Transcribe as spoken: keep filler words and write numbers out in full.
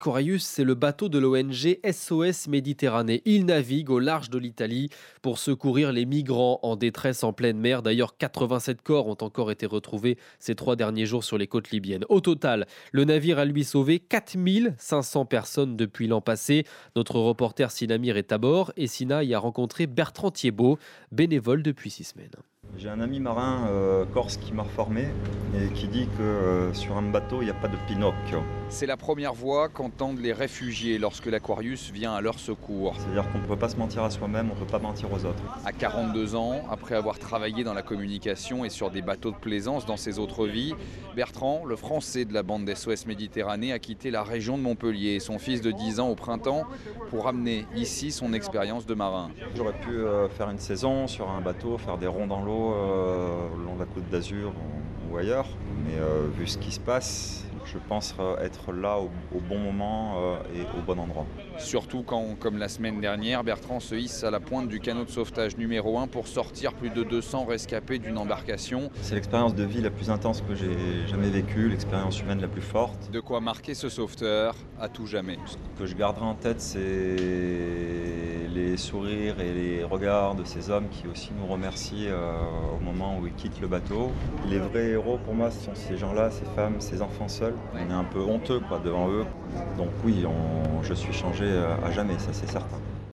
Coraius, c'est le bateau de l'O N G S O S Méditerranée. Il navigue au large de l'Italie pour secourir les migrants en détresse en pleine mer. D'ailleurs, quatre-vingt-sept corps ont encore été retrouvés ces trois derniers jours sur les côtes libyennes. Au total, le navire a lui sauvé quatre mille cinq cents personnes depuis l'an passé. Notre reporter Sinamir est à bord et Sina y a rencontré Bertrand Thiebaud, bénévole depuis six semaines. J'ai un ami marin euh, corse qui m'a reformé et qui dit que euh, sur un bateau, il n'y a pas de Pinocchio. C'est la première voix qu'entendent les réfugiés lorsque l'Aquarius vient à leur secours. C'est-à-dire qu'on ne peut pas se mentir à soi-même, on ne peut pas mentir aux autres. À quarante-deux ans, après avoir travaillé dans la communication et sur des bateaux de plaisance dans ses autres vies, Bertrand, le français de la bande d'S O S Méditerranée, a quitté la région de Montpellier et son fils de dix ans au printemps pour amener ici son expérience de marin. J'aurais pu euh, faire une saison sur un bateau, faire des ronds dans l'eau euh, le long de la Côte d'Azur ou, ou ailleurs. Mais euh, vu ce qui se passe, je pense être là au, au bon moment euh, et au bon endroit. Surtout quand, comme la semaine dernière, Bertrand se hisse à la pointe du canot de sauvetage numéro un pour sortir plus de deux cents rescapés d'une embarcation. C'est l'expérience de vie la plus intense que j'ai jamais vécue, l'expérience humaine la plus forte. De quoi marquer ce sauveteur à tout jamais. Ce que je garderai en tête, c'est les sourires et les regards de ces hommes qui aussi nous remercient euh, au moment où ils quittent le bateau. Les vrais héros pour moi, ce sont ces gens-là, ces femmes, ces enfants seuls. On est un peu honteux quoi, devant eux. Donc oui, on, je suis changé à jamais, ça c'est certain.